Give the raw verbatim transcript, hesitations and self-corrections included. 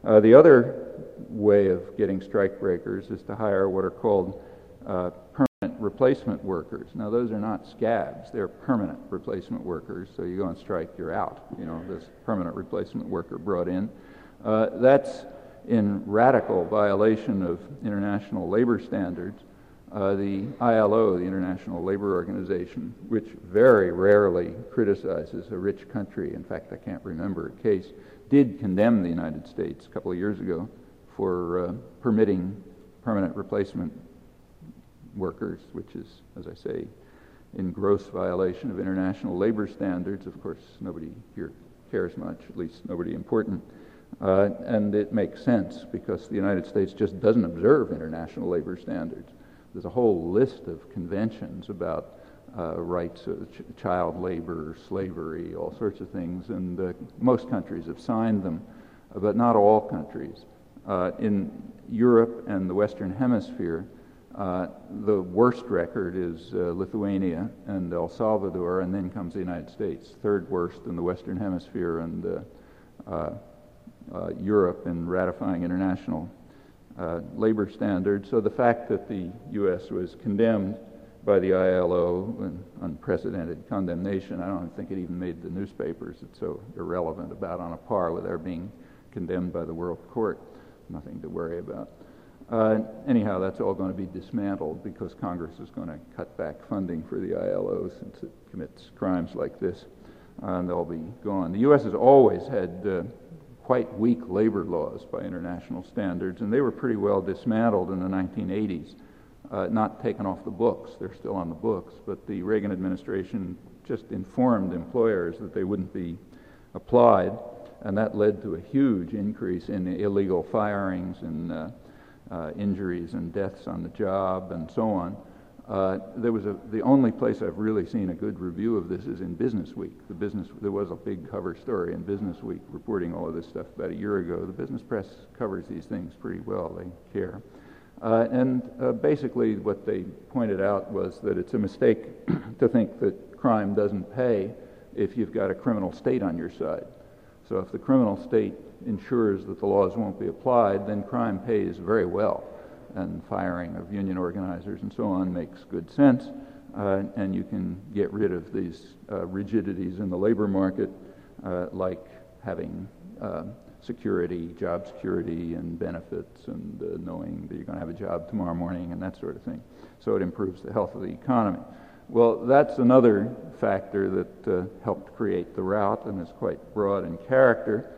Uh, the other way of getting strike breakers is to hire what are called uh, permanent replacement workers. Now, those are not scabs. They're permanent replacement workers. So you go on strike, you're out. You know, this permanent replacement worker brought in. Uh, that's in radical violation of international labor standards. Uh, the I L O, the International Labor Organization, which very rarely criticizes a rich country, in fact, I can't remember a case, did condemn the United States a couple of years ago for uh, permitting permanent replacement workers, which is, as I say, in gross violation of international labor standards. Of course, nobody here cares much, at least nobody important. Uh, and it makes sense because the United States just doesn't observe international labor standards. There's a whole list of conventions about uh, rights of ch- child labor, slavery, all sorts of things, and uh, most countries have signed them, uh, but not all countries. Uh, in Europe and the Western Hemisphere, uh, the worst record is uh, Lithuania and El Salvador, and then comes the United States, third worst in the Western Hemisphere and uh, uh, uh, Europe in ratifying international Uh, labor standards. So the fact that the U S was condemned by the I L O, an unprecedented condemnation, I don't think it even made the newspapers. It's so irrelevant, about on a par with our being condemned by the World Court. Nothing to worry about. Uh, anyhow, that's all going to be dismantled because Congress is going to cut back funding for the I L O since it commits crimes like this, uh, and they'll be gone. The U S has always had uh, quite weak labor laws by international standards, and they were pretty well dismantled in the nineteen eighties, uh, not taken off the books. They're still on the books, but the Reagan administration just informed employers that they wouldn't be applied, and that led to a huge increase in illegal firings and uh, uh, injuries and deaths on the job and so on. Uh, there was a, the only place I've really seen a good review of this is in Business Week. The business there was a big cover story in Business Week reporting all of this stuff about a year ago. The business press covers these things pretty well. They care. Uh, and uh, basically what they pointed out was that it's a mistake to think that crime doesn't pay if you've got a criminal state on your side. So if the criminal state ensures that the laws won't be applied, then crime pays very well. And firing of union organizers and so on makes good sense, uh, and you can get rid of these uh, rigidities in the labor market, uh, like having uh, security, job security, and benefits, and uh, knowing that you're going to have a job tomorrow morning, and that sort of thing. So it improves the health of the economy. Well, that's another factor that uh, helped create the rout and is quite broad in character.